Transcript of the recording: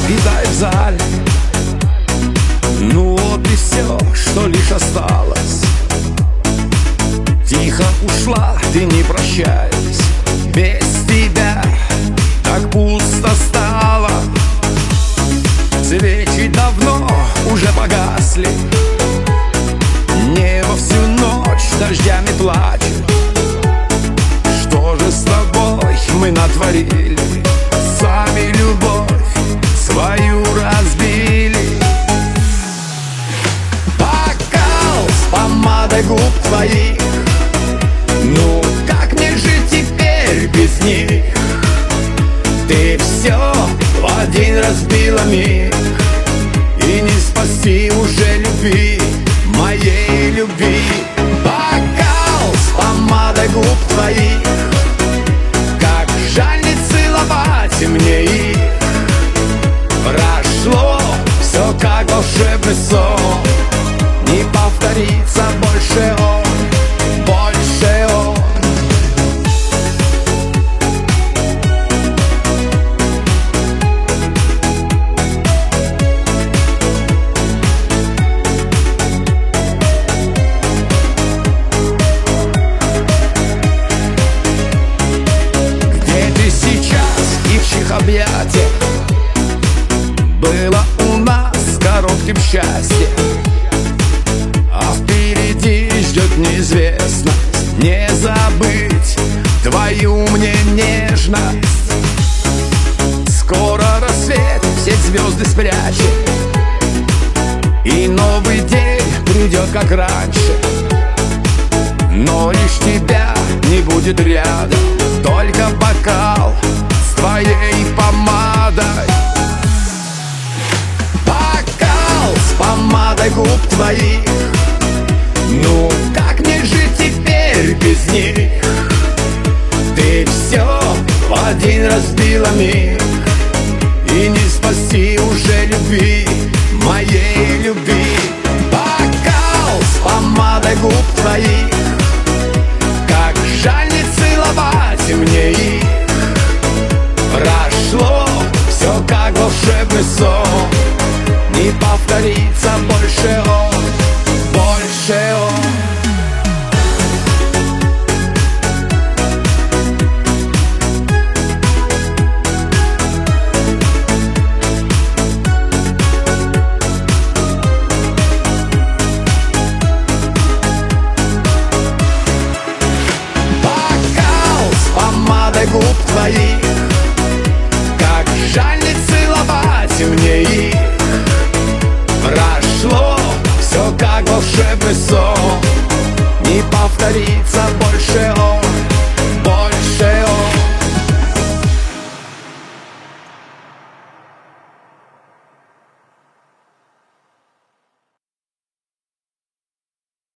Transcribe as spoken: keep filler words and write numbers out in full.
Видай в зале. Ну вот и все, что лишь осталось. Тихо ушла, ты не прощаясь. Без тебя так пусто стало. Свечи давно уже погасли. Небо всю ночь дождями плачет. Что же с тобой мы натворили? Сами любовь свою разбили. Бокал с помадой губ твоих. Ну как мне жить теперь без них? Ты все в один разбила миг. И не спасти уже любви, моей любви. Бокал с помадой губ твоих. Как жаль не целовать мне их. Прошло все как волшебный сон. Не повторится больше он, больше он. Объятиях было у нас коротким счастье, а впереди ждет неизвестность. Не забыть твою мне нежность. Скоро рассвет все звезды спрячет, и новый день придет как раньше. Но лишь тебя не будет рядом, только бокал с твоей помадой. Бокал с помадой губ твоих. Ну как мне жить теперь без них? Ты все в один разбила миг. И не спасти уже любви, моей любви. Бокал с помадой губ твоих. Как жаль не целовать мне их. Прошло все как волшебный сон. Не повторится больше он, больше он. Бокал с помадой губ твоих. Как жаль не целовать мне их. Прошло все как волшебный сон. Не повторится больше